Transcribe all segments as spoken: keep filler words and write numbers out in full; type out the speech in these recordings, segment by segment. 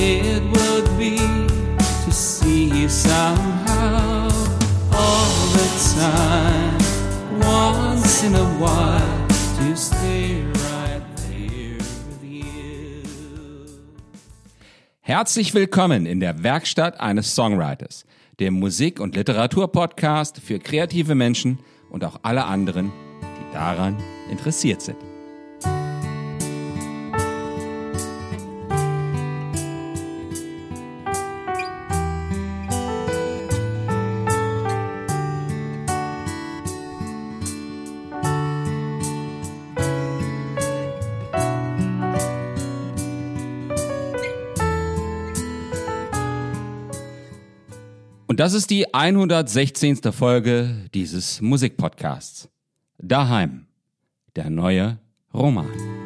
it would be to see you somehow all the time, once in a while, to stay right there with you. Herzlich willkommen in der Werkstatt eines Songwriters, dem Musik- und Literaturpodcast für kreative Menschen und auch alle anderen, die daran interessiert sind. Und das ist die hundertsechzehnte Folge dieses Musikpodcasts. Daheim, der neue Roman.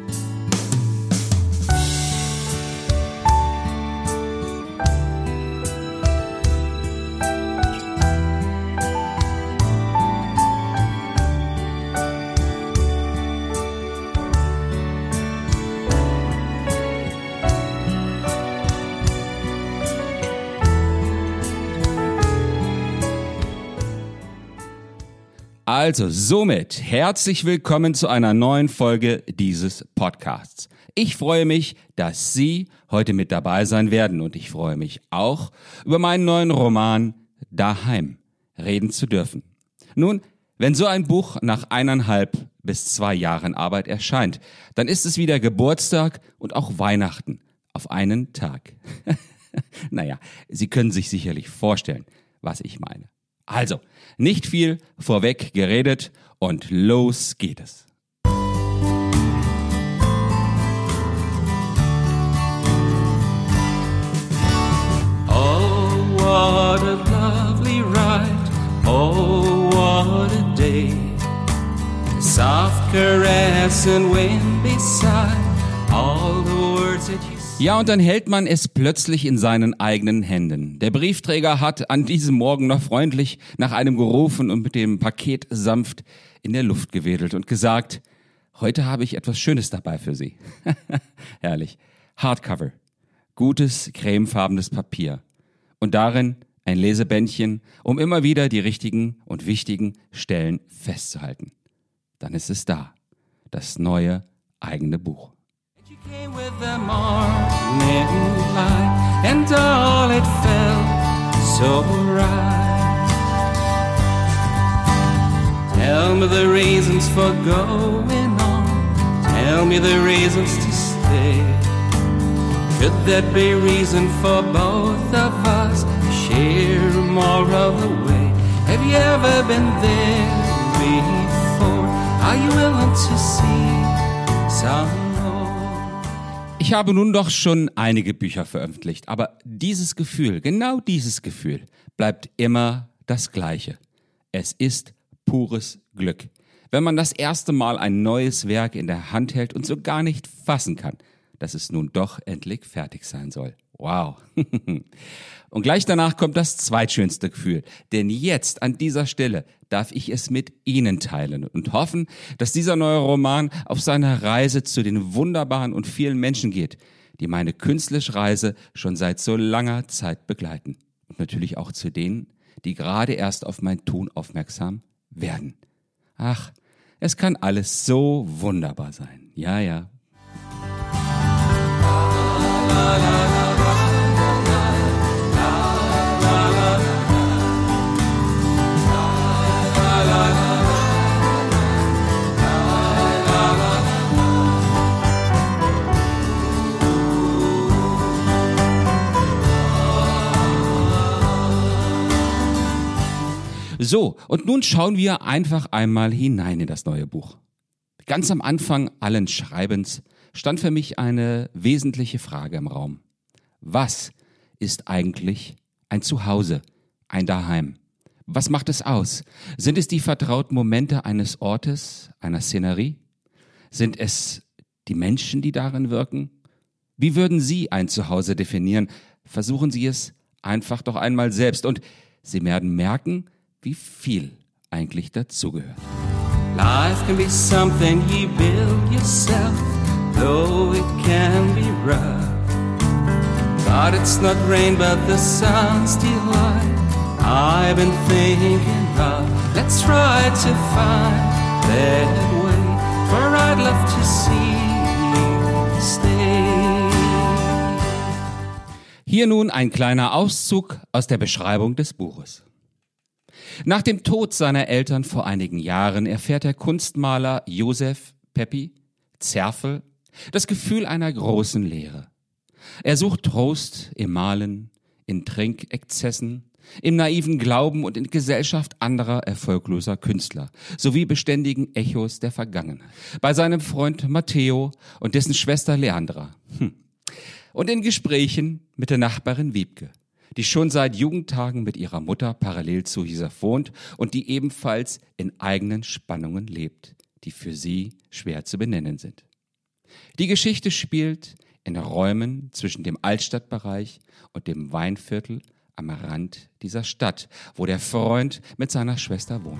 Also somit herzlich willkommen zu einer neuen Folge dieses Podcasts. Ich freue mich, dass Sie heute mit dabei sein werden und ich freue mich auch, über meinen neuen Roman Daheim reden zu dürfen. Nun, wenn so ein Buch nach eineinhalb bis zwei Jahren Arbeit erscheint, dann ist es wieder Geburtstag und auch Weihnachten auf einen Tag. Naja, Sie können sich sicherlich vorstellen, was ich meine. Also, nicht viel vorweg geredet und los geht es. Oh, what a lovely ride, oh, what a day. A soft caress and wind beside, all the words that you Ja, und dann hält man es plötzlich in seinen eigenen Händen. Der Briefträger hat an diesem Morgen noch freundlich nach einem gerufen und mit dem Paket sanft in der Luft gewedelt und gesagt, heute habe ich etwas Schönes dabei für Sie. Herrlich. Hardcover. Gutes, cremefarbenes Papier. Und darin ein Lesebändchen, um immer wieder die richtigen und wichtigen Stellen festzuhalten. Dann ist es da. Das neue eigene Buch. came with the morning light, and all it felt so right. Tell me the reasons for going on, tell me the reasons to stay. Could that be reason for both of us to share more of the way? Have you ever been there before? Are you willing to see some? Ich habe nun doch schon einige Bücher veröffentlicht, aber dieses Gefühl, genau dieses Gefühl, bleibt immer das Gleiche. Es ist pures Glück, wenn man das erste Mal ein neues Werk in der Hand hält und so gar nicht fassen kann, dass es nun doch endlich fertig sein soll. Wow. Und gleich danach kommt das zweitschönste Gefühl, denn jetzt an dieser Stelle darf ich es mit Ihnen teilen und hoffen, dass dieser neue Roman auf seiner Reise zu den wunderbaren und vielen Menschen geht, die meine künstlerische Reise schon seit so langer Zeit begleiten. Und natürlich auch zu denen, die gerade erst auf mein Tun aufmerksam werden. Ach, es kann alles so wunderbar sein. Ja, ja. La, la, la. So, und nun schauen wir einfach einmal hinein in das neue Buch. Ganz am Anfang allen Schreibens stand für mich eine wesentliche Frage im Raum. Was ist eigentlich ein Zuhause, ein Daheim? Was macht es aus? Sind es die vertrauten Momente eines Ortes, einer Szenerie? Sind es die Menschen, die darin wirken? Wie würden Sie ein Zuhause definieren? Versuchen Sie es einfach doch einmal selbst und Sie werden merken, wie viel eigentlich dazugehört. Life can be something you build yourself, though it can be rough. God, it's not rain, but the sun's delight. I've been thinking of, let's try to find that way, for I'd love to see you stay. Hier nun ein kleiner Auszug aus der Beschreibung des Buches. Nach dem Tod seiner Eltern vor einigen Jahren erfährt der Kunstmaler Josef Pepi Zerfel das Gefühl einer großen Leere. Er sucht Trost im Malen, in Trinkexzessen, im naiven Glauben und in Gesellschaft anderer erfolgloser Künstler, sowie beständigen Echos der Vergangenheit. Bei seinem Freund Matteo und dessen Schwester Leandra. Hm. Und in Gesprächen mit der Nachbarin Wiebke, die schon seit Jugendtagen mit ihrer Mutter parallel zu Josef wohnt und die ebenfalls in eigenen Spannungen lebt, die für sie schwer zu benennen sind. Die Geschichte spielt in Räumen zwischen dem Altstadtbereich und dem Weinviertel am Rand dieser Stadt, wo der Freund mit seiner Schwester wohnt.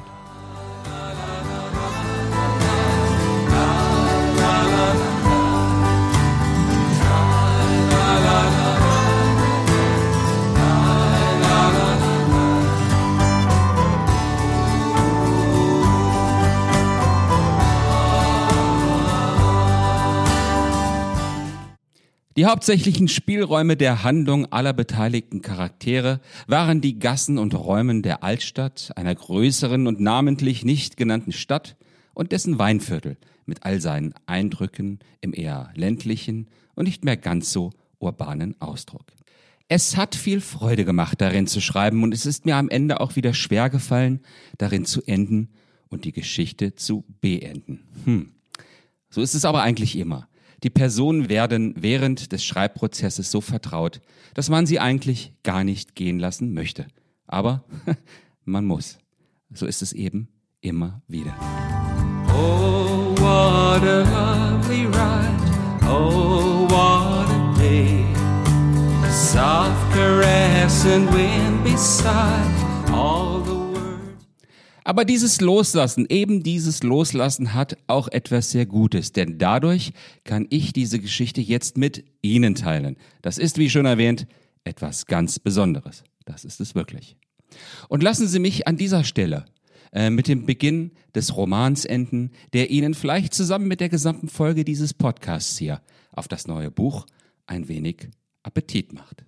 Die hauptsächlichen Spielräume der Handlung aller beteiligten Charaktere waren die Gassen und Räumen der Altstadt, einer größeren und namentlich nicht genannten Stadt und dessen Weinviertel mit all seinen Eindrücken im eher ländlichen und nicht mehr ganz so urbanen Ausdruck. Es hat viel Freude gemacht, darin zu schreiben, und es ist mir am Ende auch wieder schwer gefallen, darin zu enden und die Geschichte zu beenden. Hm. So ist es aber eigentlich immer. Die Personen werden während des Schreibprozesses so vertraut, dass man sie eigentlich gar nicht gehen lassen möchte. Aber man muss. So ist es eben immer wieder. Oh, what a lovely ride. Oh, what a day. A soft caress and wind beside all the words. Aber dieses Loslassen, eben dieses Loslassen hat auch etwas sehr Gutes, denn dadurch kann ich diese Geschichte jetzt mit Ihnen teilen. Das ist, wie schon erwähnt, etwas ganz Besonderes. Das ist es wirklich. Und lassen Sie mich an dieser Stelle äh, mit dem Beginn des Romans enden, der Ihnen vielleicht zusammen mit der gesamten Folge dieses Podcasts hier auf das neue Buch ein wenig Appetit macht.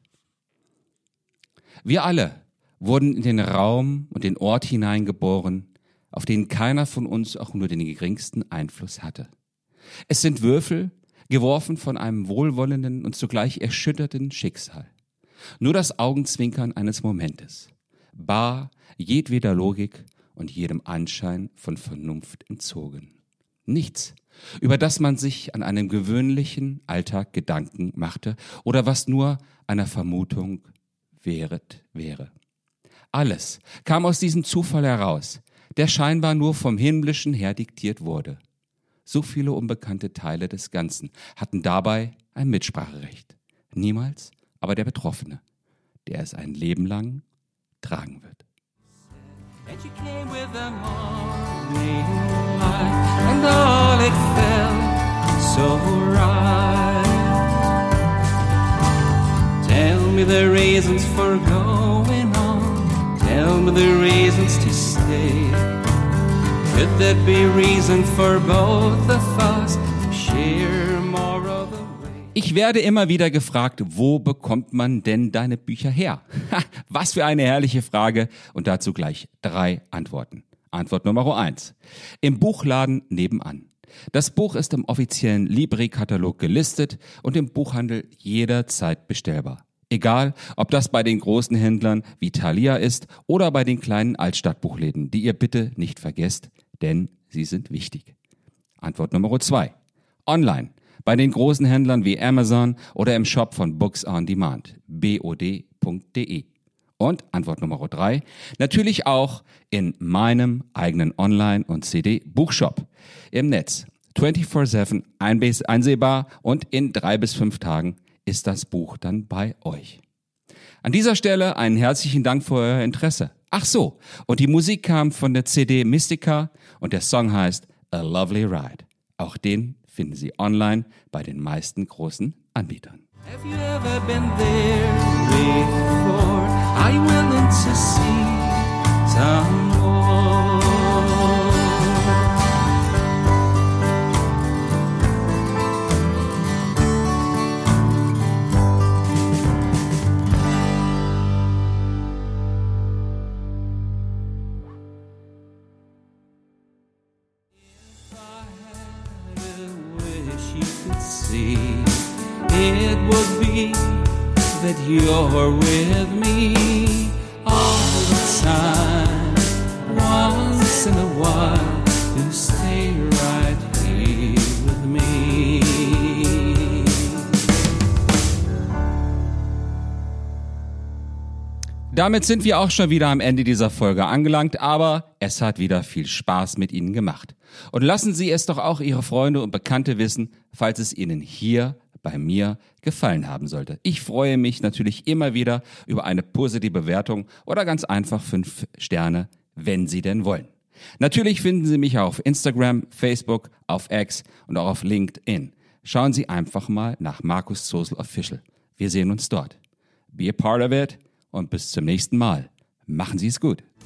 Wir alle wurden in den Raum und den Ort hineingeboren, auf den keiner von uns auch nur den geringsten Einfluss hatte. Es sind Würfel, geworfen von einem wohlwollenden und zugleich erschütterten Schicksal. Nur das Augenzwinkern eines Momentes, bar jedweder Logik und jedem Anschein von Vernunft entzogen. Nichts, über das man sich an einem gewöhnlichen Alltag Gedanken machte oder was nur einer Vermutung wehret wäre. Alles kam aus diesem Zufall heraus, der scheinbar nur vom Himmlischen her diktiert wurde. So viele unbekannte Teile des Ganzen hatten dabei ein Mitspracherecht. Niemals aber der Betroffene, der es ein Leben lang tragen wird. And you came with the morning light, and all it felt so right. Tell me the reasons for going on. Tell me the reasons to stay. Could that be reason for both of us to share more of the way? Ich werde immer wieder gefragt, wo bekommt man denn deine Bücher her? Ha, was für eine herrliche Frage, und dazu gleich drei Antworten. Antwort Nummer eins. Im Buchladen nebenan. Das Buch ist im offiziellen Libri-Katalog gelistet und im Buchhandel jederzeit bestellbar. Egal, ob das bei den großen Händlern wie Thalia ist oder bei den kleinen Altstadtbuchläden, die ihr bitte nicht vergesst, denn sie sind wichtig. Antwort Nummer zwei. Online. Bei den großen Händlern wie Amazon oder im Shop von Books on Demand, b o d punkt d e. Und Antwort Nummer drei, natürlich auch in meinem eigenen Online- und C D-Buchshop im Netz. vierundzwanzig sieben einsehbar und in drei bis fünf Tagen ist das Buch dann bei euch. An dieser Stelle einen herzlichen Dank für euer Interesse. Ach so, und die Musik kam von der C D Mystica und der Song heißt A Lovely Ride. Auch den finden Sie online bei den meisten großen Anbietern. Have you ever been there before? Are you willing to see some more? If I had a wish you could see, it would be that you're with me all the time. Once in a while, you stay right here with me. Damit sind wir auch schon wieder am Ende dieser Folge angelangt, aber es hat wieder viel Spaß mit Ihnen gemacht. Und lassen Sie es doch auch Ihre Freunde und Bekannte wissen, falls es Ihnen hier bei mir gefallen haben sollte. Ich freue mich natürlich immer wieder über eine positive Bewertung oder ganz einfach fünf Sterne, wenn Sie denn wollen. Natürlich finden Sie mich auf Instagram, Facebook, auf X und auch auf LinkedIn. Schauen Sie einfach mal nach Markus Zosel Official. Wir sehen uns dort. Be a part of it und bis zum nächsten Mal. Machen Sie es gut.